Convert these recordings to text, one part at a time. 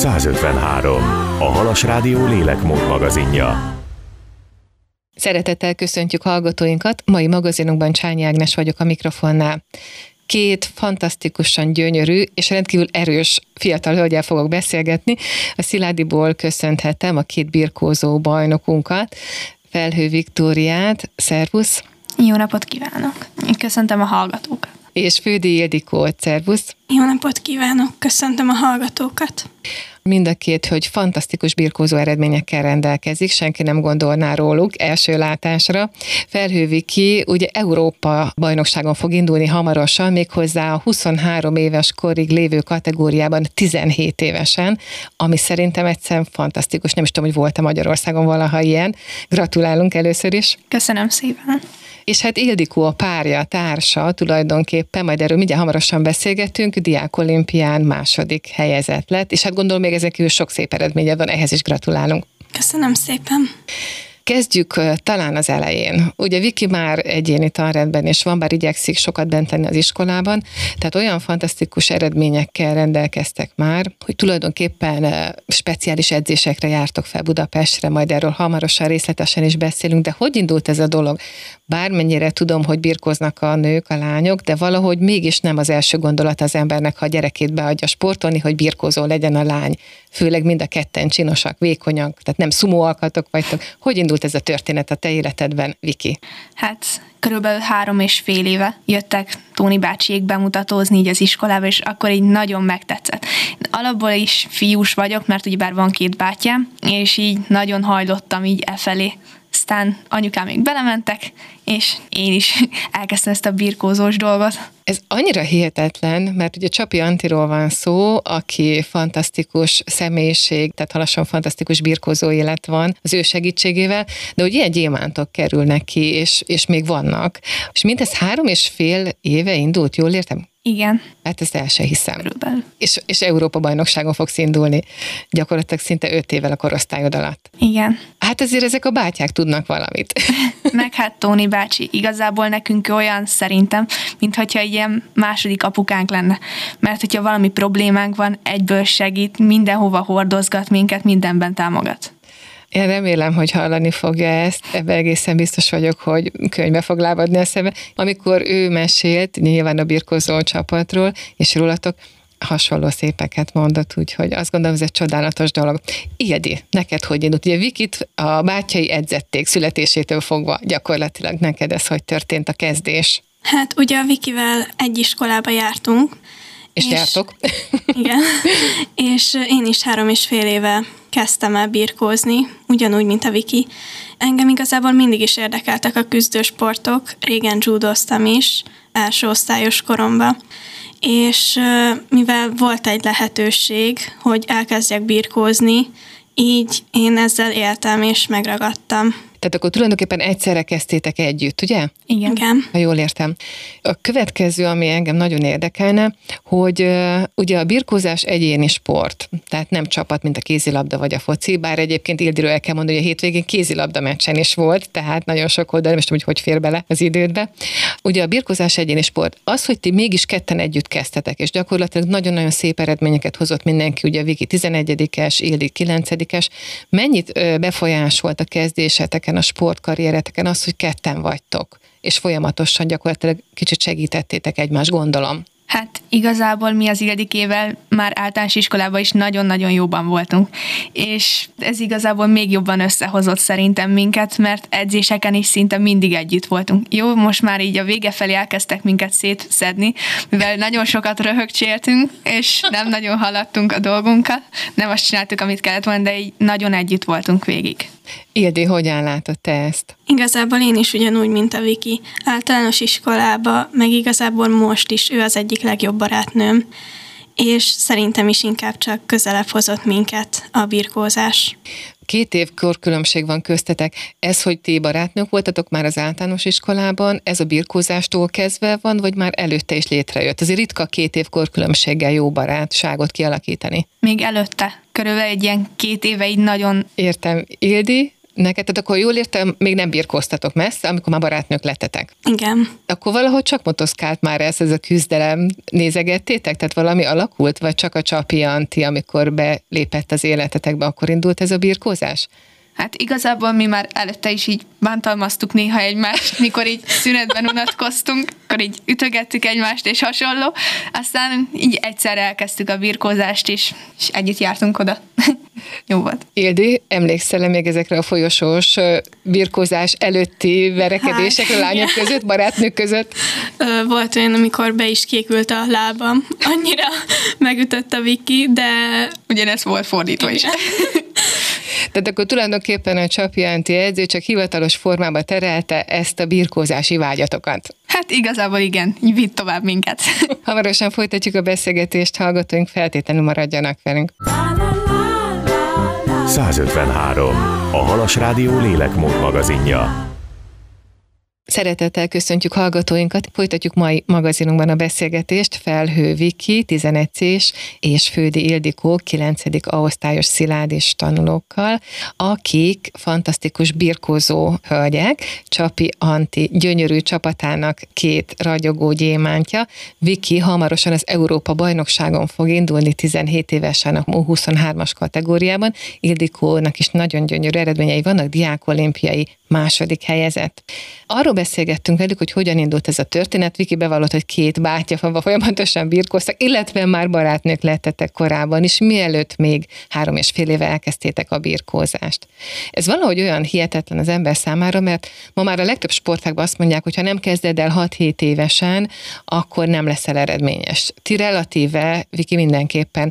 153. A Halas Rádió lélekmód magazinja. Szeretettel köszöntjük hallgatóinkat, mai magazinunkban Csányi Ágnes vagyok a mikrofonnál. Két fantasztikusan gyönyörű és rendkívül erős fiatal hölgyel fogok beszélgetni. A Sziládiból köszönhetem a két birkózó bajnokunkat, Felhő Viktóriát. Szervusz! Jó napot kívánok! Én köszöntöm a hallgatókat. És Fődi Ildikót. Szervusz! Jó napot kívánok! Köszöntöm a hallgatókat! Mind a két hölgy fantasztikus birkózó eredményekkel rendelkezik, senki nem gondolná róluk első látásra. Felhő Viki ugye Európa bajnokságon fog indulni hamarosan, méghozzá a 23 éves korig lévő kategóriában 17 évesen, ami szerintem egyszerűen fantasztikus. Nem is tudom, hogy volt-e Magyarországon valaha ilyen. Gratulálunk először is. Köszönöm szépen. És hát Ildikó a párja, a társa tulajdonképpen, majd erről mindjárt hamarosan beszélgetünk, diákolimpián második helyezett lett, és hát gondolom még ezen kívül sok szép eredménye van, ehhez is gratulálunk. Köszönöm szépen. Kezdjük talán az elején. Ugye Viki már egyéni tanrendben is van, bár igyekszik sokat bent lenni az iskolában, tehát olyan fantasztikus eredményekkel rendelkeztek már, hogy tulajdonképpen speciális edzésekre jártok fel Budapestre, majd erről hamarosan részletesen is beszélünk, de hogy indult ez a dolog? Bármennyire tudom, hogy birkóznak a nők, a lányok, de valahogy mégis nem az első gondolat az embernek, ha a gyerekét beadja sportolni, hogy birkózó legyen a lány. Főleg mind a ketten csinosak, vékonyak, tehát nem szumó alkatok vagytok. Hogy indult ez a történet a te életedben, Viki? Hát körülbelül 3,5 éve jöttek Tóni bácsiék bemutatózni így az iskolába, és akkor így nagyon megtetszett. Alapból is fiús vagyok, mert ugyebár van 2 bátyám, és így nagyon hajlottam így efelé. Aztán anyukám még belementek, és én is elkezdtem ezt a birkózós dolgot. Ez annyira hihetetlen, mert ugye Csapi Antiról van szó, aki fantasztikus személyiség, tehát halasan fantasztikus birkózó élet van az ő segítségével, de hogy ilyen gyémántok kerülnek ki, és még vannak. És mindez 3,5 éve indult, jól értem? Igen. Hát ezt el se hiszem. Körülbelül. És Európa-bajnokságon fogsz indulni. Gyakorlatilag szinte 5 évvel a korosztályod alatt. Igen. Hát azért ezek a bátyák tudnak valamit. Meg hát Tóni bácsi, igazából nekünk olyan szerintem, mintha ilyen második apukánk lenne. Mert hogyha valami problémánk van, egyből segít, mindenhova hordozgat minket, mindenben támogat. Én remélem, hogy hallani fogja ezt, ebben egészen biztos vagyok, hogy könyvbe fog lábadni a szeme. Amikor ő mesélt, nyilván a birkózó csapatról, és rólatok hasonló szépeket mondott, úgyhogy azt gondolom, ez egy csodálatos dolog. Ildi, neked hogy indult? Ugye Vikit a bátyai edzették születésétől fogva, gyakorlatilag neked ez hogy történt a kezdés? Hát ugye a Vikivel egy iskolába jártunk. És jártok? Igen. És én is 3,5 éve kezdtem el birkózni, ugyanúgy, mint a Viki. Engem igazából mindig is érdekeltek a küzdősportok, régen judoztam is, első osztályos koromban. És mivel volt egy lehetőség, hogy elkezdjek birkózni, így én ezzel éltem és megragadtam. Tehát akkor tulajdonképpen egyszerre kezdtétek együtt, ugye? Igen. Ha jól értem. A következő, ami engem nagyon érdekelne, hogy ugye a birkózás egyéni sport, tehát nem csapat, mint a kézilabda vagy a foci, bár egyébként Ildiről el kell mondani, hogy a hétvégén kézilabda meccsen is volt, tehát nagyon sok oldal, nem is tudom, hogy fér bele az idődbe. Ugye a birkózás egyéni sport. Az, hogy ti mégis ketten együtt kezdtetek, és gyakorlatilag nagyon-nagyon szép eredményeket hozott mindenki, ugye Viki 11-es, Ildi 9-es. Mennyit befolyásolt a kezdéseteken, a sportkarriereteken az, hogy ketten vagytok, és folyamatosan gyakorlatilag kicsit segítettétek egymást, gondolom. Hát igazából mi az Ildikével már általános iskolában is nagyon-nagyon jóban voltunk, és ez igazából még jobban összehozott szerintem minket, mert edzéseken is szinte mindig együtt voltunk. Jó, most már így a vége felé elkezdtek minket szétszedni, mivel nagyon sokat röhögcséltünk, és nem nagyon haladtunk a dolgunkat, nem azt csináltuk, amit kellett volna, de így nagyon együtt voltunk végig. Ildi, hogyan látod te ezt? Igazából én is ugyanúgy, mint a Viki. Általános iskolába, meg igazából most is ő az egyik legjobb barátnőm, és szerintem is inkább csak közelebb hozott minket a birkózás. 2 év korkülönbség van köztetek. Ez, hogy ti barátnők voltatok már az általános iskolában, ez a birkózástól kezdve van, vagy már előtte is létrejött? Azért ritka 2 év korkülönbséggel jó barátságot kialakítani. Még előtte. Körülbelül egy ilyen 2 éve így nagyon... Értem. Ildi, neked, tehát akkor jól értem, még nem birkóztatok messze, amikor már barátnők lettetek. Igen. Akkor valahogy csak motoszkált már ez a küzdelem, nézegettétek? Tehát valami alakult, vagy csak a Csapi Anti, amikor belépett az életetekbe, akkor indult ez a birkózás? Hát igazából mi már előtte is így bántalmaztuk néha egymást, mikor így szünetben unatkoztunk, akkor így ütögettük egymást és hasonló. Aztán így egyszer elkezdtük a birkózást is, és együtt jártunk oda. Jó volt. Ildi, emlékszel még ezekre a folyosós birkózás előtti verekedésekre lányok között, barátnők között? Volt olyan, amikor be is kékült a lábam. Annyira megütött a Viki, de... Ugyanez volt fordítva is. Tehát akkor tulajdonképpen a Csapi Anti edző csak hivatalos formába terelte ezt a birkózási vágyatokat. Hát igazából igen, így vitt tovább minket. Hamarosan folytatjuk a beszélgetést, hallgatóink feltétlenül maradjanak velünk. 153. A Halas Rádió lélekmód magazinja. Szeretettel köszöntjük hallgatóinkat, folytatjuk mai magazinunkban a beszélgetést Felhő Viki, 11-es és Földi Ildikó, 9. A-osztályos sziládis tanulókkal, akik fantasztikus birkózó hölgyek, Csapi Anti gyönyörű csapatának 2 ragyogó gyémántja. Viki hamarosan az Európa-bajnokságon fog indulni 17 évesen a U23-as kategóriában, Ildikónak is nagyon gyönyörű eredményei vannak, diákolimpiai második helyezett. Arról beszélgettünk velük, hogy hogyan indult ez a történet. Viki bevallott, hogy 2 bátyafava folyamatosan birkóztak, illetve már barátnők lettetek korábban is, mielőtt még 3,5 éve elkezdtétek a birkózást. Ez valahogy olyan hihetetlen az ember számára, mert ma már a legtöbb sportágban azt mondják, hogy ha nem kezded el 6-7 évesen, akkor nem leszel eredményes. Ti relatíve, Viki, mindenképpen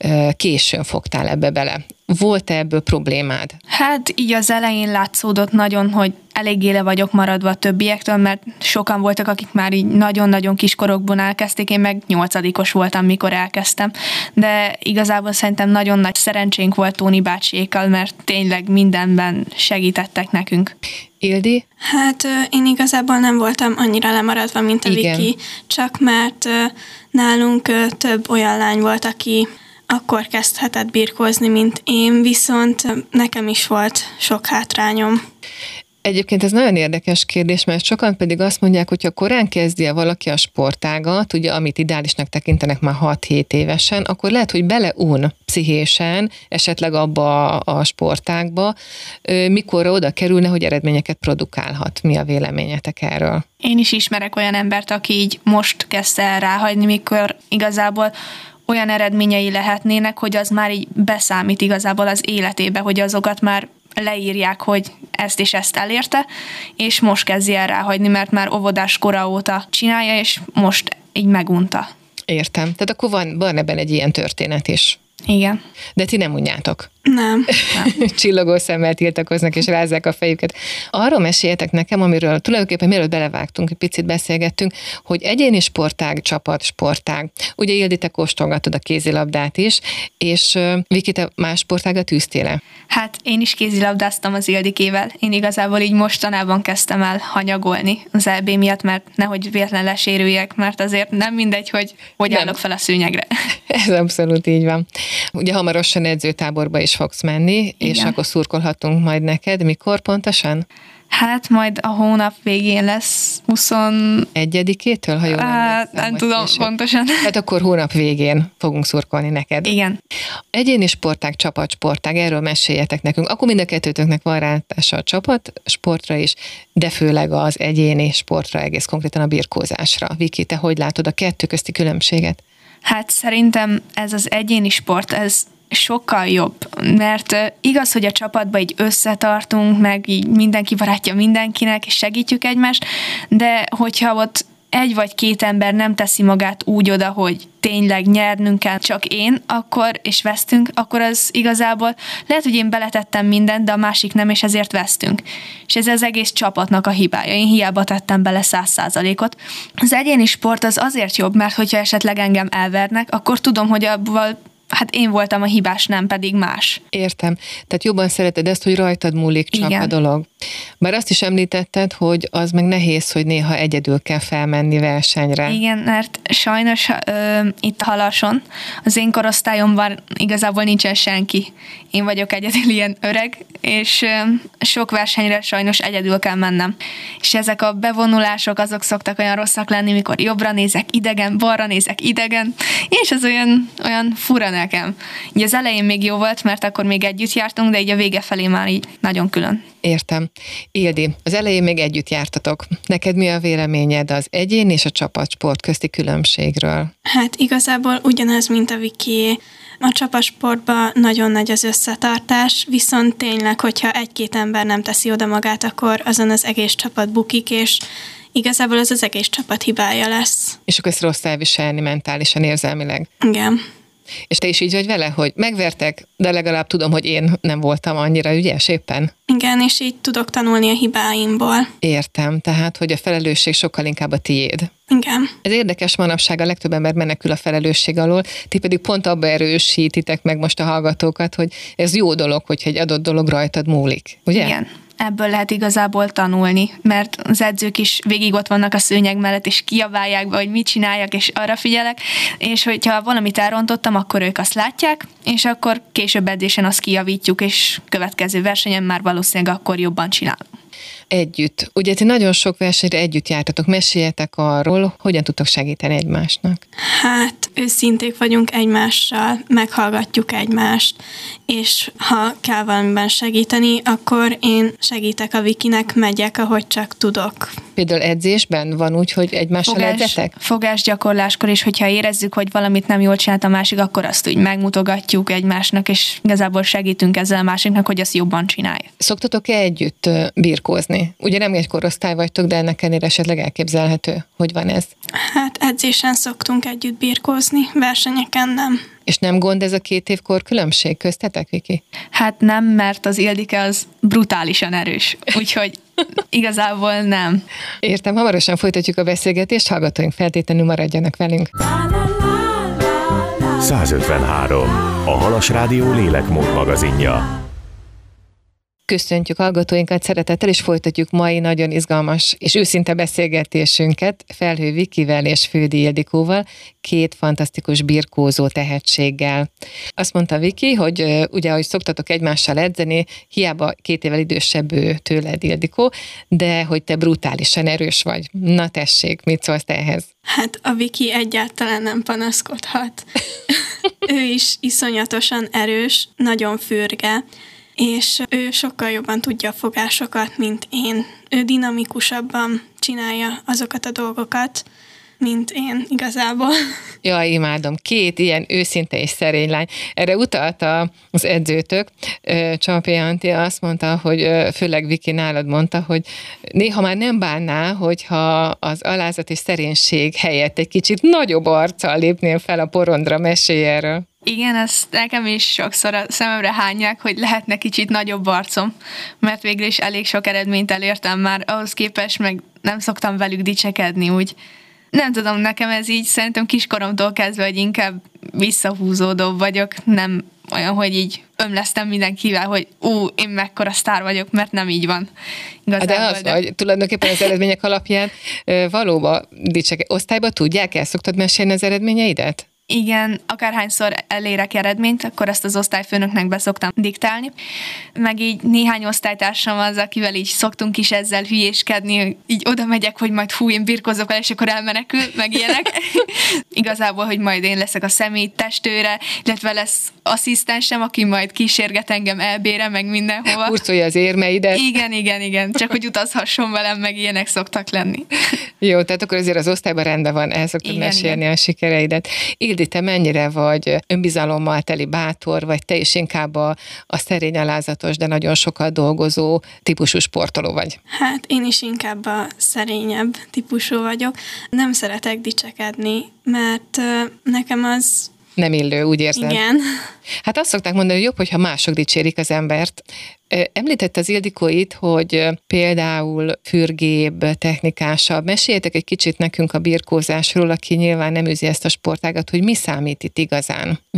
későn fogtál ebbe bele. Volt-e ebből problémád? Hát így az elején látszódott nagyon, hogy eléggé le vagyok maradva a többiektől, mert sokan voltak, akik már így nagyon-nagyon kiskorokban elkezdték, én meg 8-os voltam, mikor elkezdtem. De igazából szerintem nagyon nagy szerencsénk volt Tóni bácsiékkal, mert tényleg mindenben segítettek nekünk. Ildi? Hát én igazából nem voltam annyira lemaradva, mint a Viki, csak mert nálunk több olyan lány volt, aki akkor kezdhetett birkózni, mint én, viszont nekem is volt sok hátrányom. Egyébként ez nagyon érdekes kérdés, mert sokan pedig azt mondják, hogy ha korán kezdje valaki a sportágat, ugye amit ideálisnak tekintenek már 6-7 évesen, akkor lehet, hogy beleun pszichésen, esetleg abba a sportágba, mikorra oda kerülne, hogy eredményeket produkálhat. Mi a véleményetek erről? Én is ismerek olyan embert, aki így most kezdte el ráhagyni, mikor igazából olyan eredményei lehetnének, hogy az már így beszámít igazából az életébe, hogy azokat már leírják, hogy ezt és ezt elérte, és most kezdi el ráhagyni, mert már óvodás kora óta csinálja, és most így megunta. Értem. Tehát akkor van ebben egy ilyen történet is. Igen. De ti nem unjátok. Nem. Csillogó szemmel tiltakoznak és rázzák a fejüket. Arról meséljetek nekem, amiről tulajdonképpen mielőtt belevágtunk, egy picit beszélgettünk, hogy egyéni sportág, csapat, sportág. Ugye Ildi, te kóstolgatod a kézilabdát is, és Viki, te más sportágat űztél-e? Hát én is kézilabdáztam az Ildikével. Én igazából így mostanában kezdtem el hanyagolni az EB miatt, mert nehogy véletlen lesérüljek, mert azért nem mindegy, hogy állok fel a szőnyegre. Ez abszolút így van. Ugye hamarosan edzőtáborba is fogsz menni, igen, és akkor szurkolhatunk majd neked. Mikor pontosan? Hát majd a hónap végén lesz 21-től, ha jól nem tudom pontosan. Hát akkor hónap végén fogunk szurkolni neked. Igen. Egyéni sportág, csapatsportág, erről meséljetek nekünk. Akkor mind a kettőtöknek van rálátása a csapatsportra is, de főleg az egyéni sportra, egész konkrétan a birkózásra. Viki, te hogy látod a kettő közti különbséget? Hát szerintem ez az egyéni sport, ez sokkal jobb, mert igaz, hogy a csapatban így összetartunk, meg így mindenki barátja mindenkinek, és segítjük egymást, de hogyha ott 1 vagy 2 ember nem teszi magát úgy oda, hogy tényleg nyernünk kell, csak én, akkor, és vesztünk, akkor az igazából lehet, hogy én beletettem mindent, de a másik nem, és ezért vesztünk. És ez az egész csapatnak a hibája. Én hiába tettem bele 100%-ot. Az egyéni sport az azért jobb, mert hogyha esetleg engem elvernek, akkor tudom, hogy abból hát én voltam a hibás, nem pedig más. Értem. Tehát jobban szereted ezt, hogy rajtad múlik csak a dolog. Bár azt is említetted, hogy az meg nehéz, hogy néha egyedül kell felmenni versenyre. Igen, mert sajnos itt a Halason, az én korosztályomban igazából nincsen senki. Én vagyok egyedül ilyen öreg, és sok versenyre sajnos egyedül kell mennem. És ezek a bevonulások azok szoktak olyan rosszak lenni, mikor jobbra nézek idegen, balra nézek idegen, és az olyan fura nekem. Ugye az elején még jó volt, mert akkor még együtt jártunk, de így a vége felé már így nagyon külön. Értem. Ildi, az elején még együtt jártatok. Neked mi a véleményed az egyén és a csapatsport közti különbségről? Hát igazából ugyanaz, mint a Viki. A csapatsportban nagyon nagy az összetartás, viszont tényleg, hogyha egy-két ember nem teszi oda magát, akkor azon az egész csapat bukik, és igazából az egész csapat hibája lesz. És akkor ezt rossz elviselni mentálisan, érzelmileg. Igen. És te is így vagy vele, hogy megvertek, de legalább tudom, hogy én nem voltam annyira ügyes éppen? Igen, és így tudok tanulni a hibáimból. Értem, tehát, hogy a felelősség sokkal inkább a tiéd. Igen. Ez érdekes, manapság a legtöbb ember menekül a felelősség alól, ti pedig pont abba erősítitek meg most a hallgatókat, hogy ez jó dolog, hogyha egy adott dolog rajtad múlik, ugye? Igen. Ebből lehet igazából tanulni, mert az edzők is végig ott vannak a szőnyeg mellett, és kiabálják be, hogy mit csináljak, és arra figyelek, és hogyha valamit elrontottam, akkor ők azt látják, és akkor később edzésen azt kijavítjuk, és következő versenyen már valószínűleg akkor jobban csinálunk. Együtt. Ugye ti nagyon sok versenyre együtt jártatok, meséljetek arról, hogyan tudtok segíteni egymásnak. Hát őszinték vagyunk egymással, meghallgatjuk egymást, és ha kell valamiben segíteni, akkor én segítek a Vikinek, megyek, ahogy csak tudok. Például edzésben van úgy, hogy egymással edzetek? Fogásgyakorláskor is, hogyha érezzük, hogy valamit nem jól csinált a másik, akkor azt úgy megmutogatjuk egymásnak, és igazából segítünk ezzel a másiknak, hogy azt jobban csinálja. Szoktatok-e együtt birkózni? Ugye nem egy korosztály vagytok, de ennek ennél esetleg elképzelhető, hogy van ez? Hát edzésen szoktunk együtt birkózni, versenyeken nem. És nem gond ez a 2 évkor különbség köztetek, Viki? Hát nem, mert az Ildike az brutálisan erős, úgyhogy igazából nem. Értem, hamarosan folytatjuk a beszélgetést, hallgatóink feltétlenül maradjanak velünk. 153. A Halas Rádió lélekmód magazinja. Köszöntjük hallgatóinkat szeretettel, és folytatjuk mai nagyon izgalmas és őszinte beszélgetésünket Felhő Vikivel és Földi Ildikóval, 2 fantasztikus birkózó tehetséggel. Azt mondta Viki, hogy ugye, ahogy szoktatok egymással edzeni, hiába 2 évvel idősebb ő tőled, Ildikó, de hogy te brutálisan erős vagy. Na tessék, mit szólsz te ehhez? Hát a Viki egyáltalán nem panaszkodhat. Ő is iszonyatosan erős, nagyon fürge, és ő sokkal jobban tudja a fogásokat, mint én. Ő dinamikusabban csinálja azokat a dolgokat, mint én igazából. Jaj, imádom. 2 ilyen őszinte és szerény lány. Erre utalta az edzőtök. Csampi Antti azt mondta, hogy főleg Viki nálad mondta, hogy néha már nem bánná, hogyha az alázat és szerénység helyett egy kicsit nagyobb arccal lépnél fel a porondra. Mesélj erről. Igen, ezt nekem is sokszor a szememre hányják, hogy lehetne kicsit nagyobb arcom, mert végül is elég sok eredményt elértem már, ahhoz képest meg nem szoktam velük dicsekedni, úgy nem tudom, nekem ez így szerintem kiskoromtól kezdve, hogy inkább visszahúzódóbb vagyok, nem olyan, hogy így ömlesztem mindenkivel, hogy én mekkora sztár vagyok, mert nem így van. Igazából, de vagy, tulajdonképpen az eredmények alapján valóban osztályban tudják, el szoktad mesélni az eredményeidet? Igen, akárhányszor elérek eredményt, akkor ezt az osztályfőnöknek be szoktam diktálni. Meg így néhány osztálytársam az, akivel így szoktunk is ezzel hülyéskedni, így oda megyek, hogy majd én birkozok el, és akkor elmenekül, meg ilyenek. Igazából, hogy majd én leszek a személytestőre, illetve lesz asszisztensem, aki majd kísérget engem EB-re, meg mindenhova. Hurcolja az érmeidet. Igen, csak hogy utazhasson velem, meg ilyenek szoktak lenni. Jó, tehát akkor azért az osztályban rendben van, el szoktad mesélni a sikereidet. Ildi, te mennyire vagy önbizalommal teli, bátor, vagy te is inkább a szerény, alázatos, de nagyon sokat dolgozó típusú sportoló vagy? Hát én is inkább a szerényebb típusú vagyok. Nem szeretek dicsekedni, mert nekem az nem illő, úgy érzed? Igen. Hát azt szokták mondani, hogy jobb, hogyha mások dicsérik az embert. Említette az Ildikó itt, hogy például fürgébb, technikásabb. Meséljetek egy kicsit nekünk a birkózásról, aki nyilván nem űzi ezt a sportágat, hogy mi számít itt igazán, Viki?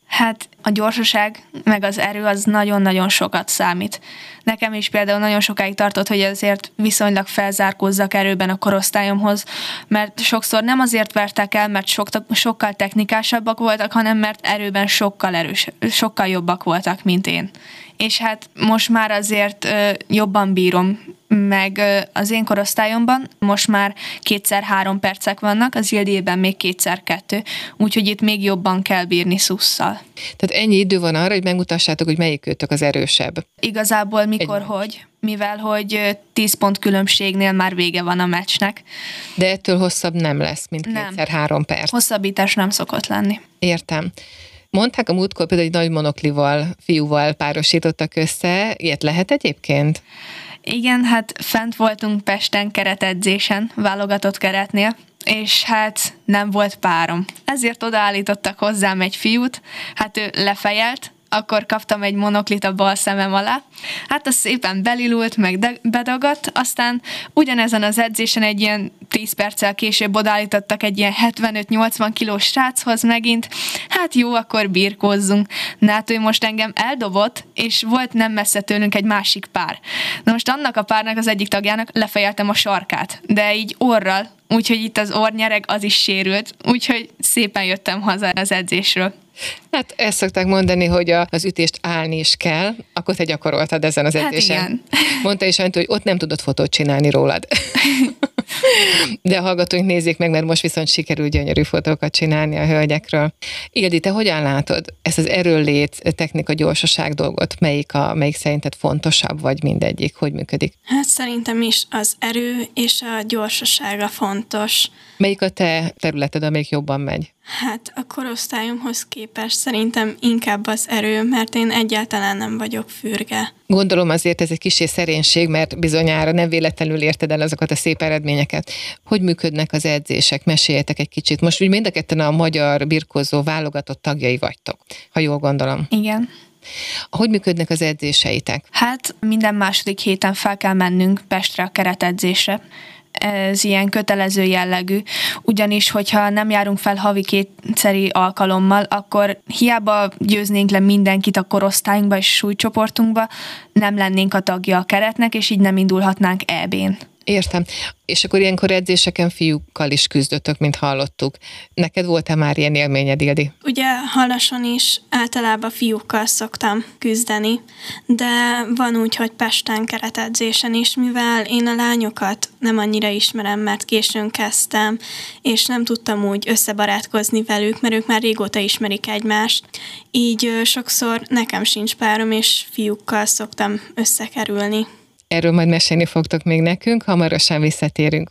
Hát a gyorsaság meg az erő az nagyon-nagyon sokat számít. Nekem is például nagyon sokáig tartott, hogy ezért viszonylag felzárkózzak erőben a korosztályomhoz, mert sokszor nem azért vertek el, mert sokkal technikásabbak voltak, hanem mert erőben sokkal jobbak voltak, mint én. És hát most már azért jobban bírom, meg az én korosztályomban most már 2x3 percek vannak, az Ildében még 2x2, úgyhogy itt még jobban kell bírni szusszal. Tehát ennyi idő van arra, hogy megmutassátok, hogy melyik őtök az erősebb. Igazából mivel hogy 10 pont különbségnél már vége van a meccsnek. De ettől hosszabb nem lesz, mint 2x3 perc. Hosszabbítás nem szokott lenni. Értem. Mondták a múltkor például, hogy nagy monoklival, fiúval párosítottak össze. Ilyet lehet egyébként? Igen, hát fent voltunk Pesten keretedzésen, válogatott keretnél, és hát nem volt párom. Ezért odaállítottak hozzám egy fiút, hát ő lefejelt, akkor kaptam egy monoklit a bal szemem alá. Hát az szépen belilult, meg bedagadt, aztán ugyanezen az edzésen egy ilyen 10 perccel később odaállítottak egy ilyen 75-80 kilós sráchoz megint. Hát jó, akkor birkózzunk. Na hát ő most engem eldobott, és volt nem messze tőlünk egy másik pár. Na most annak a párnak az egyik tagjának lefejeltem a sarkát, de így orral, úgyhogy itt az orrnyereg az is sérült, úgyhogy szépen jöttem haza az edzésről. Hát ezt szokták mondani, hogy az ütést állni is kell, akkor te gyakoroltad ezen az edzésen. Hát igen. Mondta is Antu, hogy ott nem tudod fotót csinálni rólad. De a hallgatóink nézzék meg, mert most viszont sikerül gyönyörű fotókat csinálni a hölgyekről. Ildi, te hogyan látod ezt az erőllét, technika, gyorsaság dolgot? Melyik szerinted fontosabb, vagy mindegyik? Hogy működik? Hát szerintem is az erő és a gyorsasága fontos. Melyik a te területed, amelyik jobban megy? Hát a korosztályomhoz képest szerintem inkább az erő, mert én egyáltalán nem vagyok fürge. Gondolom azért ez egy kissé szerénység, mert bizonyára nem véletlenül érted el azokat a szép eredményeket. Hogy működnek az edzések? Meséljetek egy kicsit. Most úgy mind a ketten a magyar birkózó válogatott tagjai vagytok, ha jól gondolom. Igen. Hogy működnek az edzéseitek? Hát minden második héten fel kell mennünk Pestre a keretedzésre. Ez ilyen kötelező jellegű, ugyanis, hogyha nem járunk fel havi 2 alkalommal, akkor hiába győznénk le mindenkit a korosztályunkba és súlycsoportunkba, nem lennénk a tagja a keretnek, és így nem indulhatnánk EB-n. Értem. És akkor ilyenkor edzéseken fiúkkal is küzdöttök, mint hallottuk. Neked volt-e már ilyen élményed, Ildi? Ugye Halason is általában fiúkkal szoktam küzdeni, de van úgy, hogy Pesten keretedzésen is, mivel én a lányokat nem annyira ismerem, mert későn kezdtem, és nem tudtam úgy összebarátkozni velük, mert ők már régóta ismerik egymást. Így sokszor nekem sincs párom, és fiúkkal szoktam összekerülni. Erről majd mesélni fogtok még nekünk, hamarosan visszatérünk.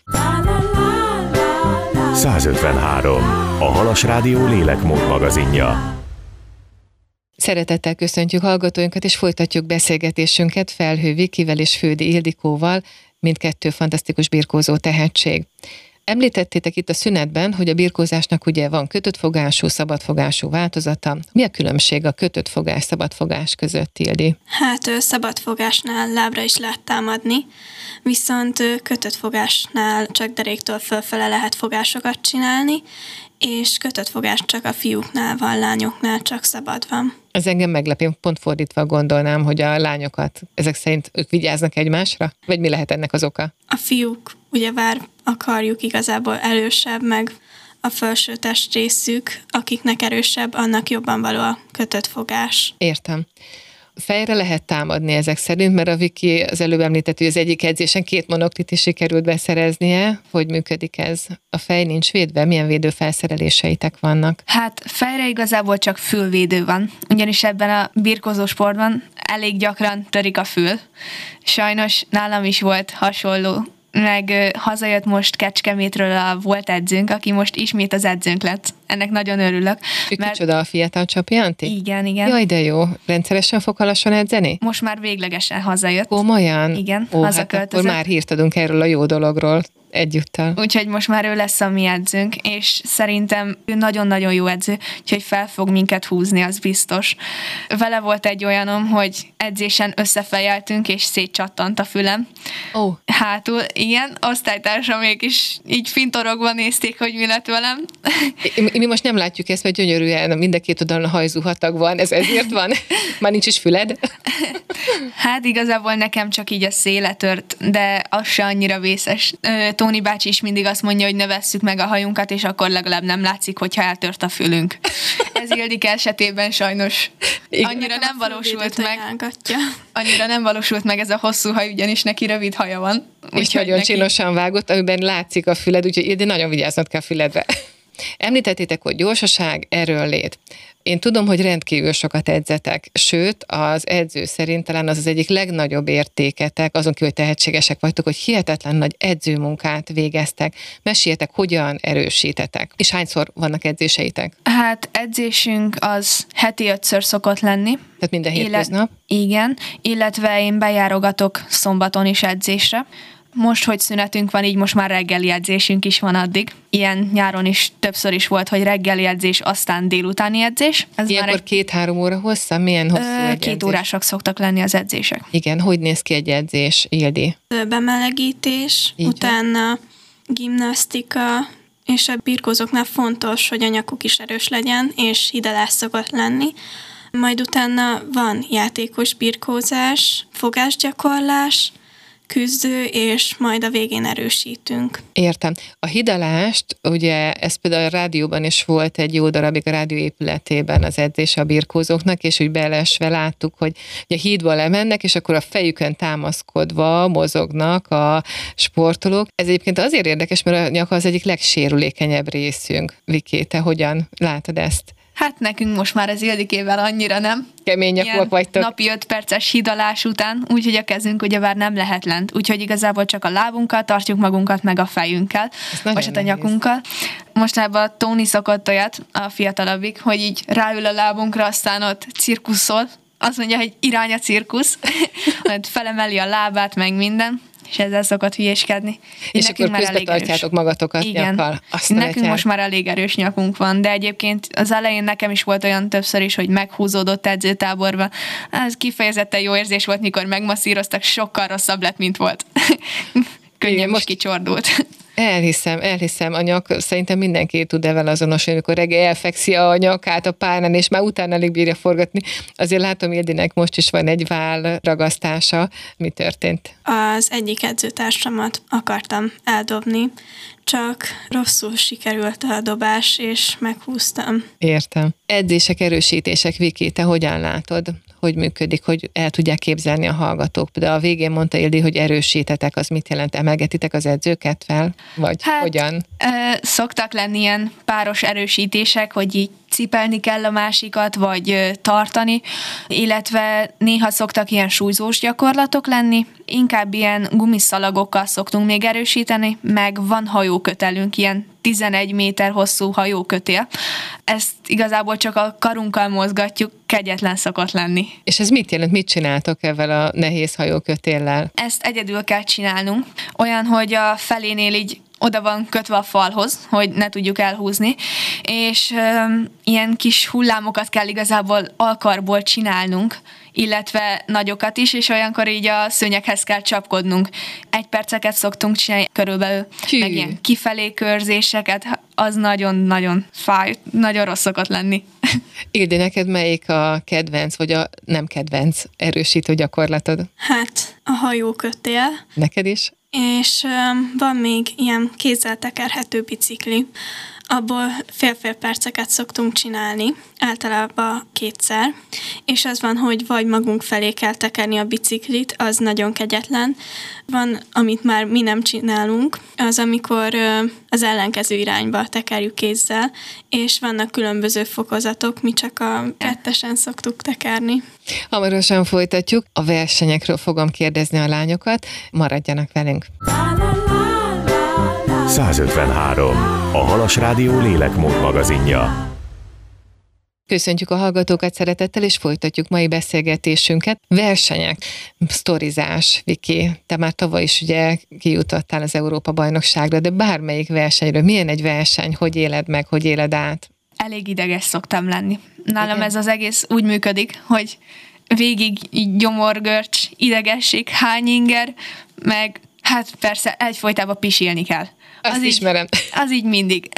153. A Halas Rádió lélekmód magazinja. Szeretettel köszöntjük hallgatóinkat, és folytatjuk beszélgetésünket Felhő Vikivel és Fődi Ildikóval, mindkettő fantasztikus birkózó tehetség. Említettétek itt a szünetben, hogy a birkózásnak ugye van kötött fogású, szabadfogású változata. Mi a különbség a kötött fogás, szabadfogás között, Ildi? Hát szabadfogásnál lábra is lehet támadni, viszont kötött fogásnál csak deréktől fölfele lehet fogásokat csinálni, és kötött fogás csak a fiúknál van, lányoknál csak szabad van. Ez engem meglepi, pont fordítva gondolnám, hogy a lányokat, ezek szerint ők vigyáznak egymásra? Vagy mi lehet ennek az oka? A fiúk ugyebár a karjuk igazából erősebb, meg a felső testrészük, akiknek erősebb, annak jobban való a kötött fogás. Értem. Fejre lehet támadni ezek szerint, mert a Viki az előbb említett, hogy az egyik edzésen 2 monoklit is sikerült beszereznie. Hogy működik ez? A fej nincs védve? Milyen védőfelszereléseitek vannak? Hát fejre igazából csak fülvédő van, ugyanis ebben a birkózó sportban elég gyakran törik a fül. Sajnos nálam is volt hasonló, meg hazajött most Kecskemétről a volt edzőnk, aki most ismét az edzőnk lett. Ennek nagyon örülök. Kicsoda a fiatal Csapi Anti? Igen, igen. Jaj, de jó. Rendszeresen fog Halason edzeni? Most már véglegesen hazajött. Komolyan? Igen, Hát hazaköltözött. akkor már hírt adunk erről a jó dologról. egyúttal. Úgyhogy most már ő lesz a mi edzőnk, és szerintem ő nagyon-nagyon jó edző, úgyhogy fel fog minket húzni, az biztos. Vele volt egy olyanom, hogy edzésen összefejeltünk, és szétcsattant a fülem. Hátul, igen, osztálytársamék is így fintorogva nézték, hogy mi lett velem. Mi most nem látjuk ezt, mert gyönyörűen mind a két oldalon a hajzuhatag van, ez ezért van? Már nincs is füled? Hát igazából nekem csak így a széle tört, de az se annyira vészes. Tóni bácsi is mindig azt mondja, hogy ne vesszük meg a hajunkat, és akkor legalább nem látszik, hogyha eltört a fülünk. Ez Ildike esetében sajnos annyira nem valósult meg. Annyira nem valósult meg ez a hosszú haj, ugyanis neki rövid haja van. És nagyon csinosan vágott, amiben látszik a füled, úgyhogy Ildi, nagyon vigyáznod kell a füledre. Említettétek, hogy gyorsaság, erőnlét. Én tudom, hogy rendkívül sokat edzetek, sőt, az edző szerint talán az egyik legnagyobb értéketek, azon kívül, hogy tehetségesek vagytok, hogy hihetetlen nagy edzőmunkát végeztek. Meséljetek, hogyan erősítetek, és hányszor vannak edzéseitek? Hát edzésünk az heti 5-ször szokott lenni. Tehát minden hétköznap? Igen, illetve én bejárogatok szombaton is edzésre. Most, hogy szünetünk van, így most már reggeli edzésünk is van addig. Ilyen nyáron is többször is volt, hogy reggeli edzés, aztán délutáni edzés. Ez ilyenkor 2-3 óra hossza? Milyen hosszú egy 2 edzés? órásak szoktak lenni az edzések. Igen, hogy néz ki egy edzés, Ildi? Bemelegítés, utána gimnasztika, és a birkózóknál fontos, hogy a nyakuk is erős legyen, és hidalás szokott lenni. Majd utána van játékos birkózás, fogásgyakorlás, küzdő, és majd a végén erősítünk. Értem. A hidalást, ugye ez például a rádióban is volt egy jó darabig a rádió épületében az edzés a birkózóknak, és úgy belesve láttuk, hogy a hídba lemennek, és akkor a fejükön támaszkodva mozognak a sportolók. Ez egyébként azért érdekes, mert a nyaka az egyik legsérülékenyebb részünk. Viki, te hogyan látod ezt? Hát nekünk most már az Ildikével annyira nem. Kemény nyakúak vagytok. Napi 5 perces hidalás után, úgyhogy a kezünk ugyebár nem lehet lent. Úgyhogy igazából csak a lábunkkal tartjuk magunkat, meg a fejünkkel, vagy hát a nyakunkkal. Mostában a Tóni szokott olyat, a fiatalabbik, hogy így ráül a lábunkra, aztán ott cirkuszol. Azt mondja, hogy irány a cirkusz. Felemeli a lábát, meg minden. És ezzel szokott hülyéskedni. És akkor közbe tartjátok magatokat nyakkal. Nekünk most már elég erős nyakunk van, de egyébként az elején nekem is volt olyan többször is, hogy meghúzódott edzőtáborba. Ez kifejezetten jó érzés volt, mikor megmasszíroztak, sokkal rosszabb lett, mint volt. Könnyen most kicsordult. Elhiszem, a nyak, szerintem mindenki tud evel azonosulni, amikor reggel elfekszi a nyakát a párnán, és már utána alig bírja forgatni. Azért látom, Ildinek most is van egy vállragasztása. Mi történt? Az egyik edzőtársamat akartam eldobni, csak rosszul sikerült a dobás, és meghúztam. Értem. Edzések, erősítések, Viki, te hogyan látod? Hogy működik, hogy el tudják képzelni a hallgatók? De a végén mondta Ildi, hogy erősítetek, az mit jelent? Emelgetitek az edzőket fel? Vagy hogyan? Szoktak lenni ilyen páros erősítések, hogy így cipelni kell a másikat, vagy tartani, illetve néha szoktak ilyen súlyzós gyakorlatok lenni, inkább ilyen gumiszalagokkal szoktunk még erősíteni, meg van hajókötelünk, ilyen 11 méter hosszú hajókötél. Ezt igazából csak a karunkkal mozgatjuk, kegyetlen szokott lenni. És ez mit jelent? Mit csináltok ezzel a nehéz hajókötéllel? Ezt egyedül kell csinálnunk. Olyan, hogy a felénél így oda van kötve a falhoz, hogy ne tudjuk elhúzni, és ilyen kis hullámokat kell igazából alkarból csinálnunk, illetve nagyokat is, és olyankor így a szőnyeghez kell csapkodnunk. 1 perceket szoktunk csinálni körülbelül, meg ilyen kifelé körzéseket, az nagyon-nagyon fáj, nagyon rossz szokott lenni. Ildi, neked melyik a kedvenc, vagy a nem kedvenc erősítő gyakorlatod? Hát a hajókötél. Neked is? És van még ilyen kézzel tekerhető bicikli. Abból fél-fél perceket szoktunk csinálni, általában 2-szer, és az van, hogy vagy magunk felé kell tekerni a biciklit, az nagyon kegyetlen. Van, amit már mi nem csinálunk, az amikor az ellenkező irányba tekerjük kézzel, és vannak különböző fokozatok, mi csak a kettesen szoktuk tekerni. Hamarosan folytatjuk, a versenyekről fogom kérdezni a lányokat, maradjanak velünk. 153. A Halas Rádió lélekmód magazinja. Köszöntjük a hallgatókat szeretettel, és folytatjuk mai beszélgetésünket. Versenyek, sztorizás, Viki, te már tavaly is ugye kijutottál az Európa-bajnokságra, de bármelyik versenyről, milyen egy verseny, hogy éled meg, hogy éled át? Elég ideges szoktam lenni. Nálam ez az egész úgy működik, hogy végig így gyomorgörcs, idegesség, hányinger, meg hát persze egyfolytában pisilni kell. Azt ismerem. Az így mindig.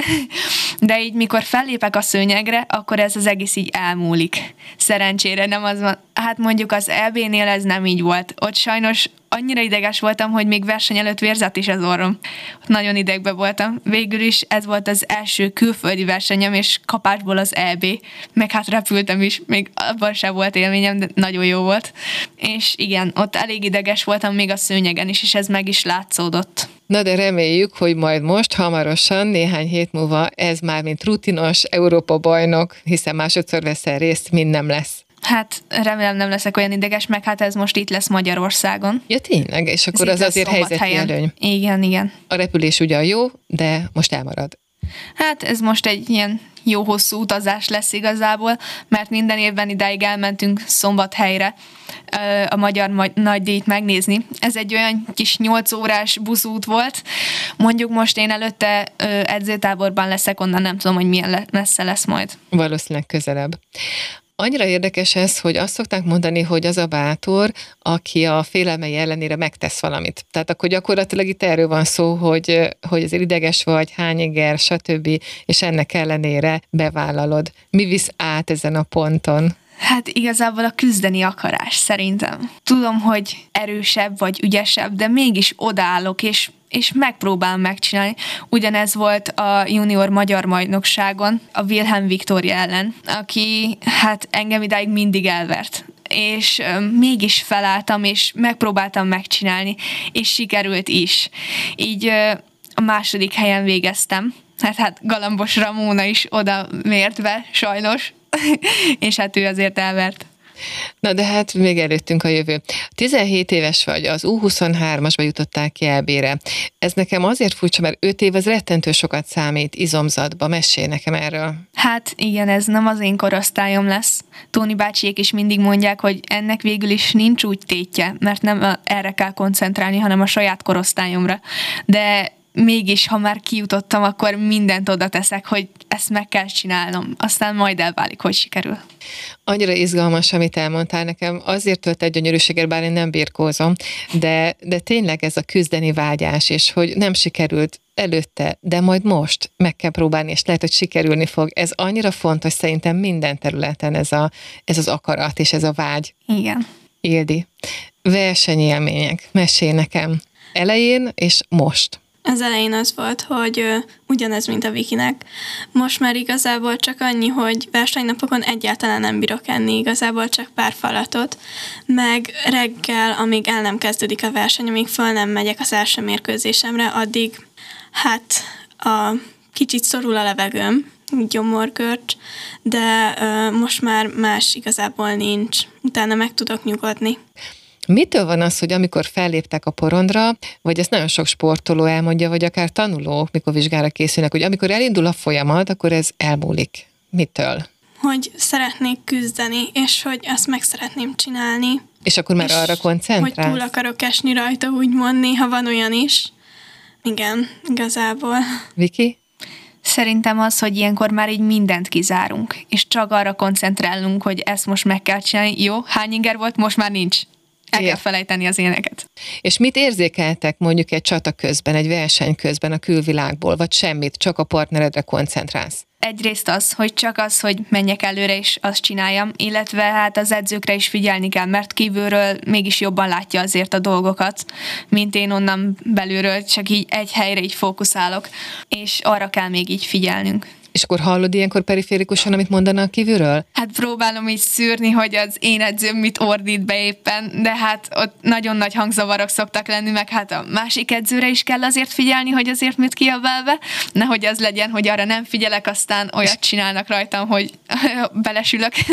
De így mikor fellépek a szőnyegre, akkor ez az egész így elmúlik. Szerencsére nem az van. Hát mondjuk az EB-nél ez nem így volt. Ott sajnos annyira ideges voltam, hogy még verseny előtt vérzett is az orrom. Ott nagyon idegbe voltam. Végül is ez volt az első külföldi versenyem, és kapásból az EB. Meg hát repültem is, még abban sem volt élményem, de nagyon jó volt. És igen, ott elég ideges voltam még a szőnyegen is, és ez meg is látszódott. Na de reméljük, hogy majd most hamarosan, néhány hét múlva ez már mint rutinos Európa-bajnok, hiszen másodszor veszel részt, mind nem lesz. Hát remélem nem leszek olyan ideges, meg hát ez most itt lesz Magyarországon. Ja tényleg, és akkor az azért helyzeti előny. Igen. A repülés ugyan jó, de most elmarad. Hát ez most egy ilyen jó hosszú utazás lesz igazából, mert minden évben idáig elmentünk Szombathelyre a magyar nagydíjat megnézni. Ez egy olyan kis 8 órás buszút volt. Mondjuk most én előtte edzőtáborban leszek, onnan nem tudom, hogy milyen messze lesz majd. Valószínűleg közelebb. Annyira érdekes ez, hogy azt szokták mondani, hogy az a bátor, aki a félelmei ellenére megtesz valamit. Tehát akkor gyakorlatilag itt erről van szó, hogy azért ideges vagy, hányinger, stb., és ennek ellenére bevállalod. Mi visz át ezen a ponton? Hát igazából a küzdeni akarás szerintem. Tudom, hogy erősebb vagy ügyesebb, de mégis odaállok, és megpróbálom megcsinálni. Ugyanez volt a junior magyar bajnokságon a Wilhelm Viktória ellen, aki hát engem idáig mindig elvert. És mégis felálltam, és megpróbáltam megcsinálni, és sikerült is. Így a második helyen végeztem. Hát Galambos Ramóna is oda mért be, sajnos, és hát ő azért elvert. Na de hát még előttünk a jövő. 17 éves vagy, az U23-asba jutottál ki EB-re. Ez nekem azért furcsa, mert 5 év az rettentő sokat számít izomzatba. Mesélj nekem erről. Hát igen, ez nem az én korosztályom lesz. Tóni bácsiék is mindig mondják, hogy ennek végül is nincs úgy tétje, mert nem erre kell koncentrálni, hanem a saját korosztályomra. De mégis, ha már kijutottam, akkor mindent oda teszek, hogy ezt meg kell csinálnom. Aztán majd elválik, hogy sikerül. Annyira izgalmas, amit elmondtál nekem. Azért tölt egy gyönyörűséget, bár én nem birkózom, de tényleg ez a küzdeni vágyás, és hogy nem sikerült előtte, de majd most meg kell próbálni, és lehet, hogy sikerülni fog. Ez annyira fontos szerintem minden területen ez az akarat és ez a vágy. Igen. Ildi, versenyélmények, mesélj nekem. Elején és most. Az elején az volt, hogy ugyanez, mint a Vikinek. Most már igazából csak annyi, hogy versenynapokon egyáltalán nem bírok enni, igazából csak pár falatot, meg reggel, amíg el nem kezdődik a verseny, amíg föl nem megyek az első mérkőzésemre, addig hát kicsit szorul a levegőm, gyomorgörcs, de most már más igazából nincs. Utána meg tudok nyugodni. Mitől van az, hogy amikor felléptek a porondra, vagy ezt nagyon sok sportoló elmondja, vagy akár tanulók, mikor vizsgára készülnek, hogy amikor elindul a folyamat, akkor ez elmúlik. Mitől? Hogy szeretnék küzdeni, és hogy azt meg szeretném csinálni. És akkor már arra koncentrálsz? Hogy túl akarok esni rajta, úgymond, néha van olyan is. Igen, igazából. Viki? Szerintem az, hogy ilyenkor már így mindent kizárunk, és csak arra koncentrálunk, hogy ezt most meg kell csinálni. Jó, hány inger volt, most már nincs. El kell felejteni az éneket. És mit érzékeltek mondjuk egy csata közben, egy verseny közben a külvilágból, vagy semmit, csak a partneredre koncentrálsz? Egyrészt az, hogy menjek előre és azt csináljam, illetve hát az edzőkre is figyelni kell, mert kívülről mégis jobban látja azért a dolgokat, mint én onnan belülről, csak így egy helyre így fókuszálok, és arra kell még így figyelnünk. És akkor hallod ilyenkor periférikusan, amit mondanak kívülről? Hát próbálom így szűrni, hogy az én edzőm mit ordít be éppen, de hát ott nagyon nagy hangzavarok szoktak lenni, meg hát a másik edzőre is kell azért figyelni, hogy azért mit kiabál be, nehogy az legyen, hogy arra nem figyelek, aztán olyat csinálnak rajtam, hogy belesülök.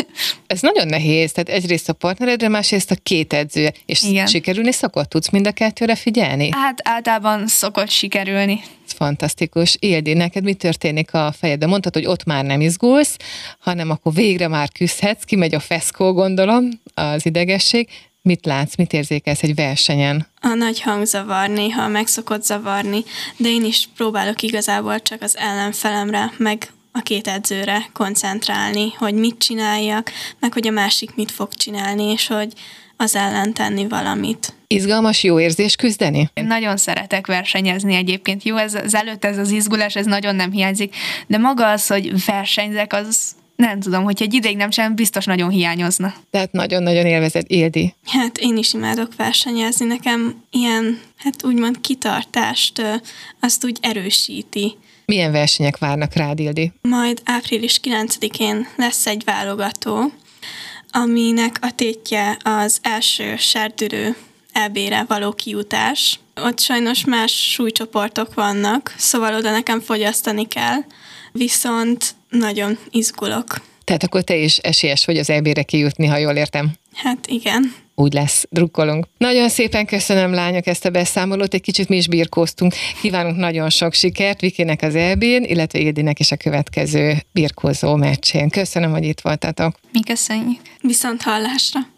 Ez nagyon nehéz, tehát egyrészt a partneredre, másrészt a két edzője. És Igen. sikerülni szokott? Tudsz mind a kettőre figyelni? Hát általában szokott sikerülni. Ez fantasztikus. Ildi, neked mi történik a fejedben? Mondtad, hogy ott már nem izgulsz, hanem akkor végre már küzdhetsz, kimegy a feszkó, gondolom, az idegesség. Mit látsz, mit érzékelsz egy versenyen? A nagy hangzavar néha meg szokott zavarni, de én is próbálok igazából csak az ellenfelemre, meg a két edzőre koncentrálni, hogy mit csináljak, meg hogy a másik mit fog csinálni, és hogy az ellen tenni valamit. Izgalmas, jó érzés küzdeni? Én nagyon szeretek versenyezni egyébként. Jó, ez az izgulás, ez nagyon nem hiányzik, de maga az, hogy versenyzek, az nem tudom, hogyha egy ideig nem csinálom, biztos nagyon hiányozna. Tehát nagyon-nagyon élvezed, Ildi. Hát én is imádok versenyezni, nekem ilyen, hát úgymond kitartást azt úgy erősíti. Milyen versenyek várnak rád, Ildi? Majd április 9-én lesz egy válogató, aminek a tétje az első serdülő EB-re való kijutás. Ott sajnos más súlycsoportok vannak, szóval oda nekem fogyasztani kell, viszont nagyon izgulok. Tehát akkor te is esélyes vagy az EB-re kijutni, ha jól értem. Hát igen. Úgy lesz, drukkolunk. Nagyon szépen köszönöm, lányok, ezt a beszámolót, egy kicsit mi is birkóztunk. Kívánunk nagyon sok sikert Vikinek az EB-n, illetve Ildinek is a következő birkózó meccsén. Köszönöm, hogy itt voltatok. Mi köszönjük. Viszont hallásra.